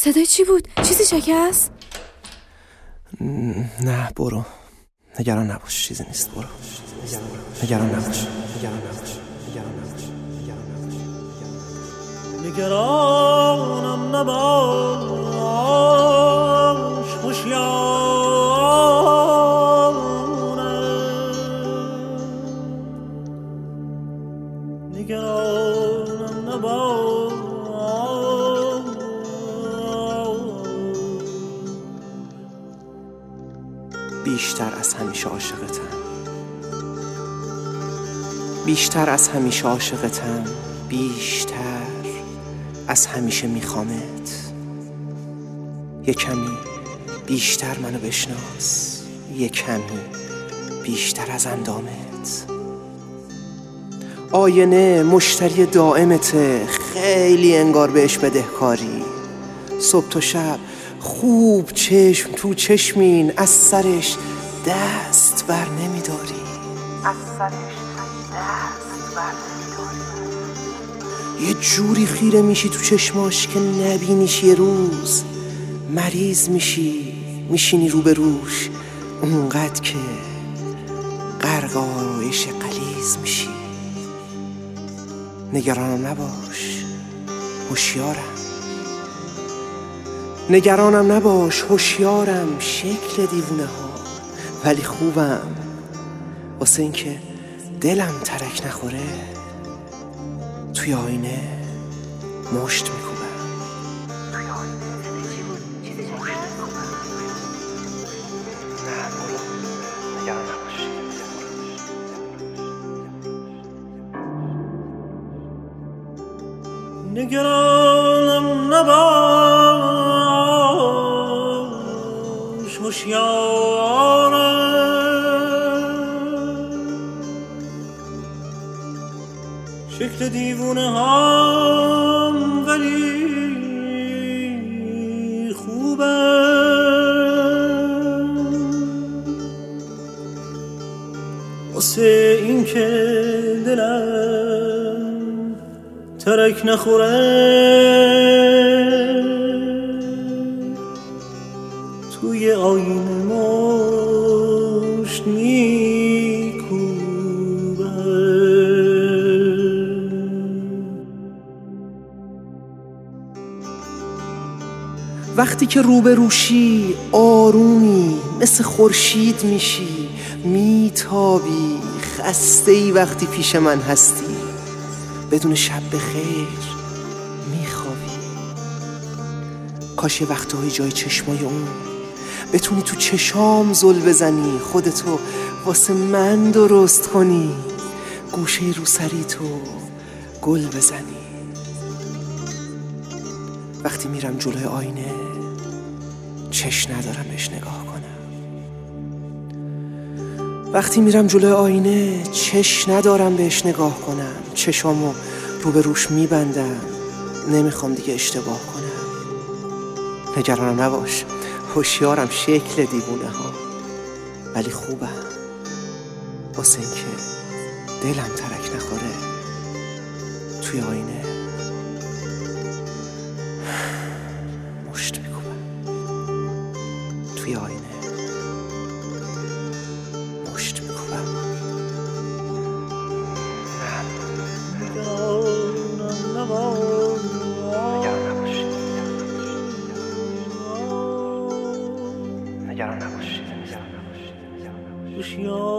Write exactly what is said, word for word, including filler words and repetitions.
صدای چی بود؟ چیزی شکست؟ نه برو، نگران نباش، چیزی نیست، برو. نگران نباش، نگران نباش، نگران نباش، نگران نباش. نگرانم نباش، هوشیارم. نگرانم نباش، بیشتر از همیشه عاشقتم، بیشتر از همیشه عاشقتم، بیشتر از همیشه میخوامت. یه کمی بیشتر منو بشناس، یه کمی بیشتر از اندامت. آینه مشتری دائمته، خیلی انگار بهش بدهکاری. صبح تا شب خوب چشم تو چشمین، از سرش دست بر نمیداری، از سرش دست بر نمیداری. یه جوری خیره میشی تو چشماش که نبینیش، یه روز مریض میشی، میشینی رو به روش اونقدر که غرق آرایش غلیظ میشی. نگرانم نباش، هوشیارم. نگرانم نباش، هوشیارم. شکل دیوونه ها ولی خوبم، واسه این که دلم ترک نخوره توی آینه مشت میکوبم. توی آینه چیزی مشت میکوبم. نه برو، نگران نباش. نگرانم نباش، هوشیارم. شکل دیوونه هم ولی خوبم، واسه این که دلم ترک نخوره توی آینه مشت میکوبم. وقتی که رو به روشی آرومی، مثل خورشید میشی، میتابی، خسته ای وقتی پیش من هستی. بدون شب بخیر میخوابی. کاش یه وقتهایی جای چشمای اون بتونی تو چشام زل بزنی، خودتو واسه من درست کنی، گوشه روسری تو گل بزنی. وقتی میرم جلوی آینه چش ندارم بهش نگاه کنم. وقتی میرم جلوی آینه چش ندارم بهش نگاه کنم. چشامو رو به روش میبندم، نمیخوام دیگه اشتباه کنم. نگرانم نباش، هوشیارم. شکل دیوونه ها ولی خوبم، واسه این که دلم ترک نخوره توی آینه مشت میکوبم. توی آینه مشت میکوبم. نگرانم نباش، نگران نباش، نگران نباش، هوشیار.